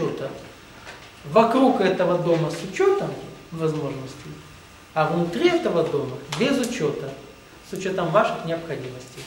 учета. Вокруг этого дома с учетом возможностей, а внутри этого дома без учета, с учетом ваших необходимостей.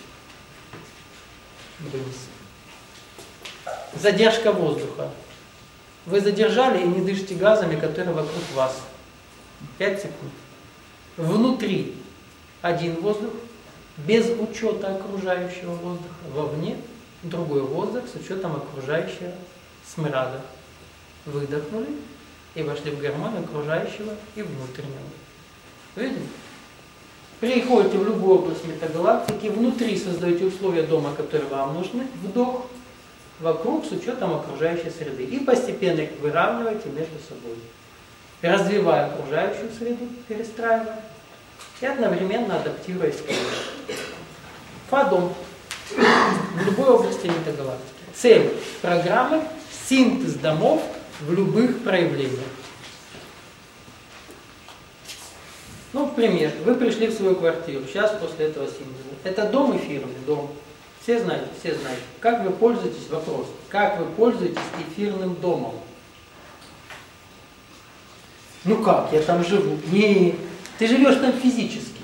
Вынес. Задержка воздуха. Вы задержали и не дышите газами, которые вокруг вас. 5 секунд. Внутри один воздух, без учета окружающего воздуха. Вовне другой воздух с учетом окружающего смрада. Выдохнули и вошли в гармонию окружающего и внутреннего. Видите? Приходите в любую область метагалактики, внутри создаете условия дома, которые вам нужны, вдох, вокруг с учетом окружающей среды. И постепенно их выравниваете между собой. Развивая окружающую среду, перестраивая, и одновременно адаптируясь к ней. Фа-дом в любой области метагалактики. Цель программы – синтез домов в любых проявлениях. Ну, пример. Вы пришли в свою квартиру, сейчас после этого синтеза. Это дом эфирный, дом. Все знаете, все знаете. Как вы пользуетесь, вопрос, как вы пользуетесь эфирным домом? Ну как, я там живу. Не, ты живешь там физически.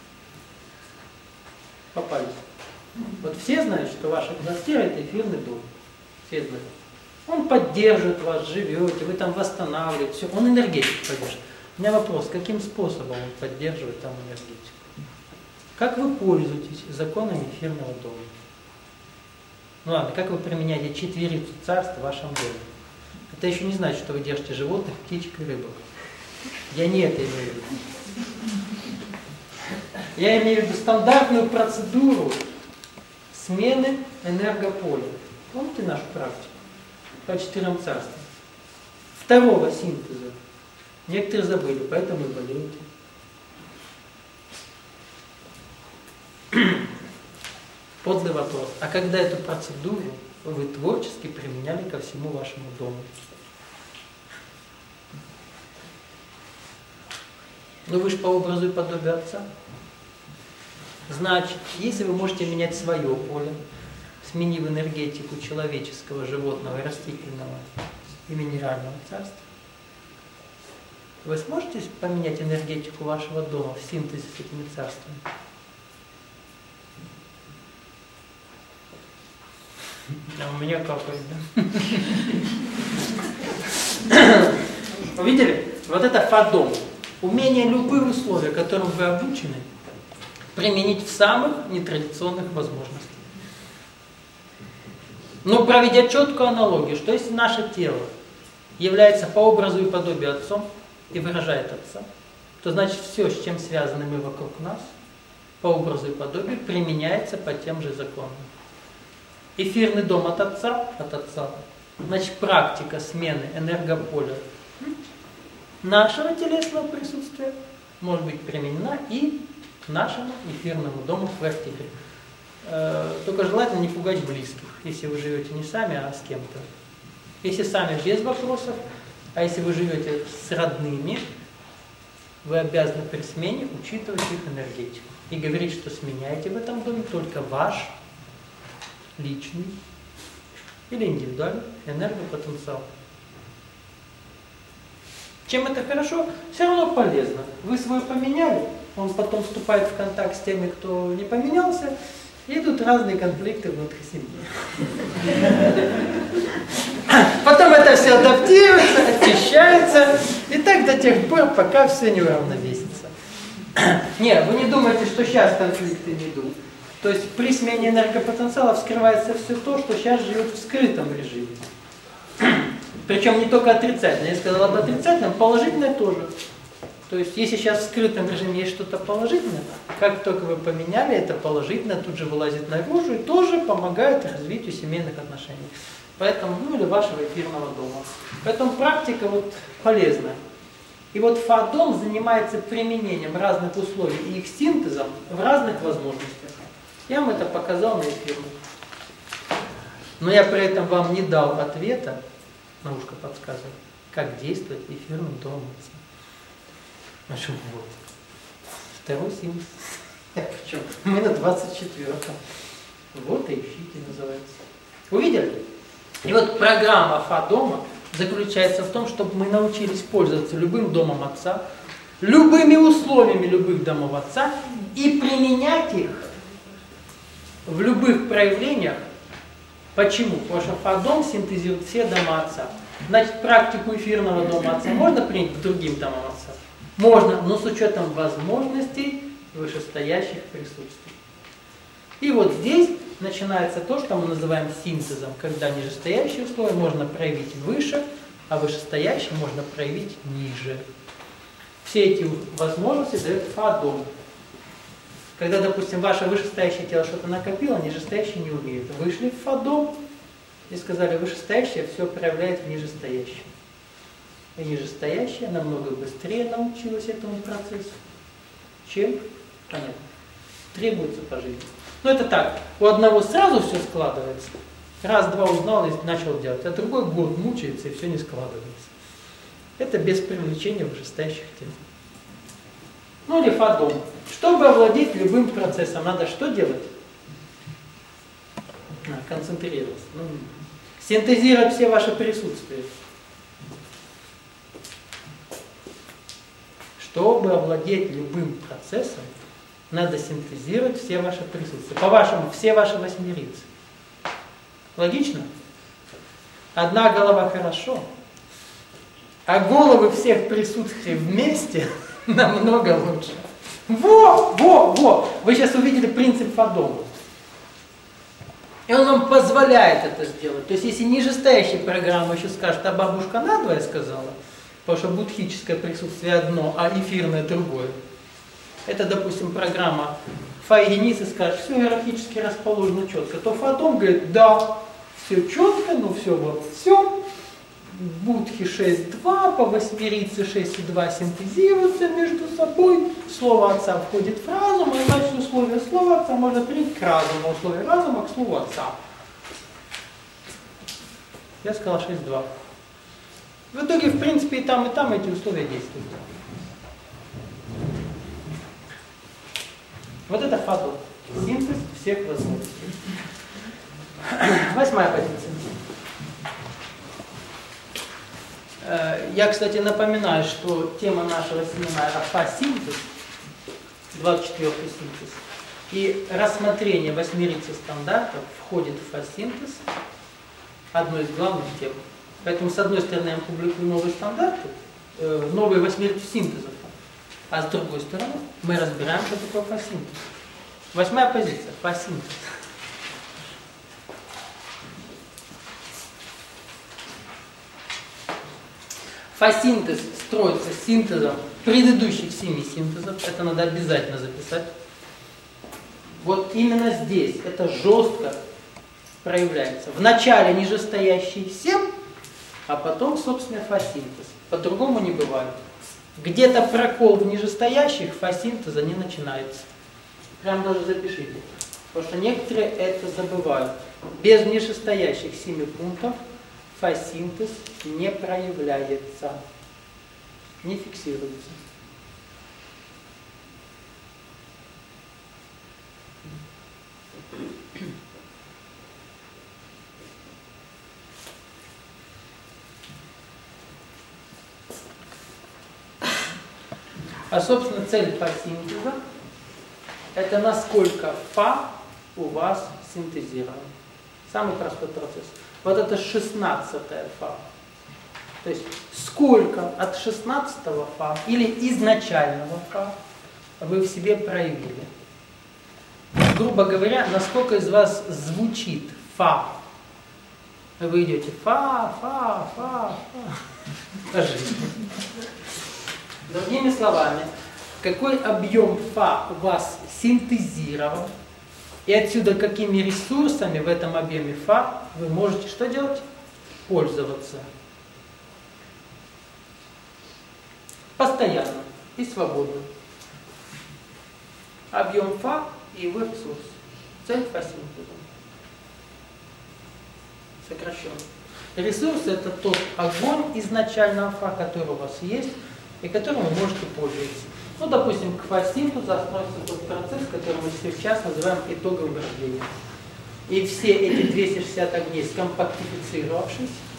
Попались. Вот все знают, что ваша квартира – это эфирный дом. Все знают. Он поддерживает вас, живете, вы там восстанавливаете, все. Он энергетику поддерживает. У меня вопрос, каким способом он поддерживает там энергетику? Как вы пользуетесь законами эфирного дома? Ну ладно, как вы применяете четверицу царств в вашем доме? Это еще не значит, что вы держите животных, птичек и рыбок. Я не это имею в виду. Я имею в виду стандартную процедуру смены энергополя. Помните нашу практику? По 4 царствам. Второго синтеза. Некоторые забыли, поэтому и болеете. Подлый вопрос. А когда эту процедуру вы творчески применяли ко всему вашему дому? Ну вы же по образу и подобию Отца. Значит, если вы можете менять свое поле, сменив энергетику человеческого, животного, растительного и минерального царства, вы сможете поменять энергетику вашего дома в синтезе с этими царствами? А у меня капает, да? Увидели? Вот это фа-дом. Умение любые условия, которым вы обучены, применить в самых нетрадиционных возможностях. Но проведя четкую аналогию, что если наше тело является по образу и подобию Отцом и выражает Отца, то значит все, с чем связаны мы вокруг нас, по образу и подобию, применяется по тем же законам. Эфирный дом от Отца, значит практика смены энергополя нашего телесного присутствия может быть применена и к нашему эфирному дому в квартире. Только желательно не пугать близких, если вы живете не сами, а с кем-то. Если сами, без вопросов, а если вы живете с родными, вы обязаны при смене учитывать их энергетику и говорить, что сменяете в этом доме только ваш личный или индивидуальный энергопотенциал. Чем это хорошо? Все равно полезно. Вы свой поменяли, он потом вступает в контакт с теми, кто не поменялся, и идут разные конфликты внутри семьи. Потом это все адаптируется, очищается, и так до тех пор, пока все не уравновесится. Нет, вы не думайте, что сейчас конфликты не идут. То есть при смене энергопотенциала вскрывается все то, что сейчас живет в скрытом режиме. Причем не только отрицательное. Я сказал об отрицательном, положительное тоже. То есть если сейчас в скрытом режиме есть что-то положительное, как только вы поменяли, это положительное тут же вылазит наружу и тоже помогает развитию семейных отношений. Поэтому, ну или вашего эфирного дома. Поэтому практика вот полезная. И вот фа-дом занимается применением разных условий и их синтезом в разных возможностях. Я вам это показал на эфирном. Но я при этом вам не дал ответа, наушка подсказывает, как действовать эфирным домом. А что вот? Второй синтез. Причем мы на 24-м. Вот и ищите называется. Увидели? И вот программа фа-дома заключается в том, чтобы мы научились пользоваться любым домом Отца, любыми условиями любых домов Отца и применять их в любых проявлениях. Почему? Потому что Фа-дом синтезирует все дома Отца. Значит, практику эфирного дома Отца можно принять к другим домам Отца? Можно, но с учетом возможностей вышестоящих присутствий. И вот здесь начинается то, что мы называем синтезом, когда нижестоящие условия можно проявить выше, а вышестоящие можно проявить ниже. Все эти возможности дает Фа-дом. Когда, допустим, ваше вышестоящее тело что-то накопило, нижестоящее не умеет. Вышли в Фа-дом и сказали, вышестоящее все проявляет в нижестоящем. И нижестоящее намного быстрее научилось этому процессу, чем, понятно, требуется по жизни. Но это так, у одного сразу все складывается, раз-два узнал и начал делать, а другой год мучается и все не складывается. Это без привлечения вышестоящих тел. Ну или Фа-дом. Чтобы овладеть любым процессом, надо что делать? Концентрироваться. Синтезировать все ваши присутствия. Чтобы овладеть любым процессом, надо синтезировать все ваши присутствия. По-вашему, все ваши восьмерицы. Логично? Одна голова хорошо, а головы всех присутствий вместе намного лучше. Во! Вы сейчас увидели принцип Фа-дома. И он вам позволяет это сделать. То есть, если нижестоящая программа еще скажет, а бабушка надвое сказала, потому что будхическое присутствие одно, а эфирное другое. Это, допустим, программа Фа-единицы скажет, все иерархически расположено четко. То Фа-дом говорит, да, все четко, ну все вот, все. Будхи 6.2, по восьмерице 6.2 синтезируются между собой. Слово Отца входит в разум, и значит условие слова Отца можно принять к разуму, условие разума к слову Отца. Я сказал 6.2. В итоге, в принципе, и там эти условия действуют. Вот это Фа-дом. Синтез всех возможностей. 8-я позиция. Я, кстати, напоминаю, что тема нашего семинара Фа-синтез, 24-й синтез, и рассмотрение восьмерицы стандартов входит в Фа-синтез, одной из главных тем. Поэтому, с одной стороны, я публикую новые стандарты, новые восьмерицы синтезов, а с другой стороны, мы разбираем, что такое Фа-синтез. 8-я позиция – Фа-синтез. Фа-синтез строится синтезом предыдущих 7 синтезов. Это надо обязательно записать. Вот именно здесь это жестко проявляется. Вначале нижестоящие 7, а потом, собственно, Фа-синтез. По-другому не бывает. Где-то прокол в нижестоящих, Фа-синтеза не начинается. Прям даже запишите. Потому что некоторые это забывают. Без нижестоящих 7 пунктов Фа-синтез не проявляется, не фиксируется. А, собственно, цель Фа-синтеза – это насколько Фа у вас синтезирован. Самый простой процесс. Вот это 16-я Фа. То есть, сколько от 16-го Фа или изначального Фа вы в себе проявили. Грубо говоря, насколько из вас звучит Фа. Вы идете Фа. Скажите. Другими словами, какой объем Фа у вас синтезирован, и отсюда какими ресурсами в этом объеме Фа вы можете что делать? Пользоваться. Постоянно и свободно. Объем Фа и его ресурс. Цель Фа-синтеза. Сокращенно. Ресурс – это тот огонь изначального Фа, который у вас есть, и которым вы можете пользоваться. Ну, допустим, к Фа-синтезу относится тот процесс, который мы сейчас называем итоговым рождением. И все эти 260 огней, скомпактифицировавшись,